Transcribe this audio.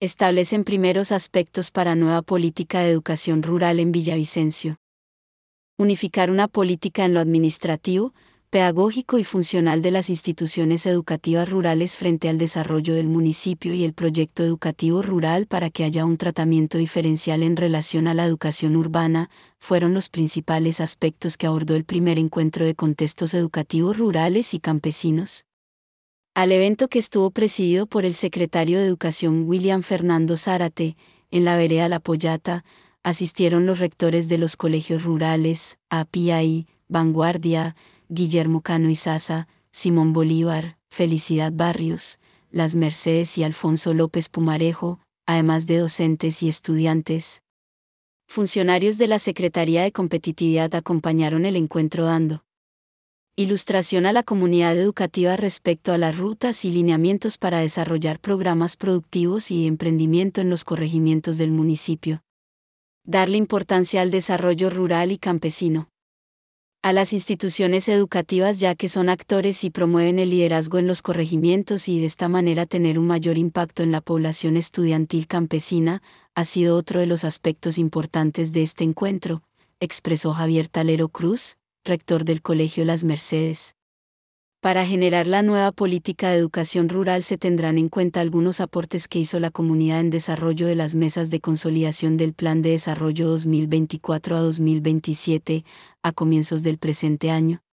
establecen primeros aspectos para nueva política de educación rural en Villavicencio. Unificar una política en lo administrativo, pedagógico y funcional de las instituciones educativas rurales frente al desarrollo del municipio y el proyecto educativo rural para que haya un tratamiento diferencial en relación a la educación urbana, fueron los principales aspectos que abordó el primer encuentro de contextos educativos rurales y campesinos. Al evento, que estuvo presidido por el secretario de Educación William Fernando Zárate, en la vereda La Pollata, asistieron los rectores de los colegios rurales, API, Vanguardia, Guillermo Cano Izaza, Simón Bolívar, Felicidad Barrios, Las Mercedes y Alfonso López Pumarejo, además de docentes y estudiantes. Funcionarios de la Secretaría de Competitividad acompañaron el encuentro dando ilustración a la comunidad educativa respecto a las rutas y lineamientos para desarrollar programas productivos y de emprendimiento en los corregimientos del municipio. Darle importancia al desarrollo rural y campesino. A las instituciones educativas, ya que son actores y promueven el liderazgo en los corregimientos y de esta manera tener un mayor impacto en la población estudiantil campesina, ha sido otro de los aspectos importantes de este encuentro, expresó Javier Talero Cruz, rector del Colegio Las Mercedes. Para generar la nueva política de educación rural se tendrán en cuenta algunos aportes que hizo la comunidad en desarrollo de las mesas de consolidación del Plan de Desarrollo 2024 a 2027, a comienzos del presente año,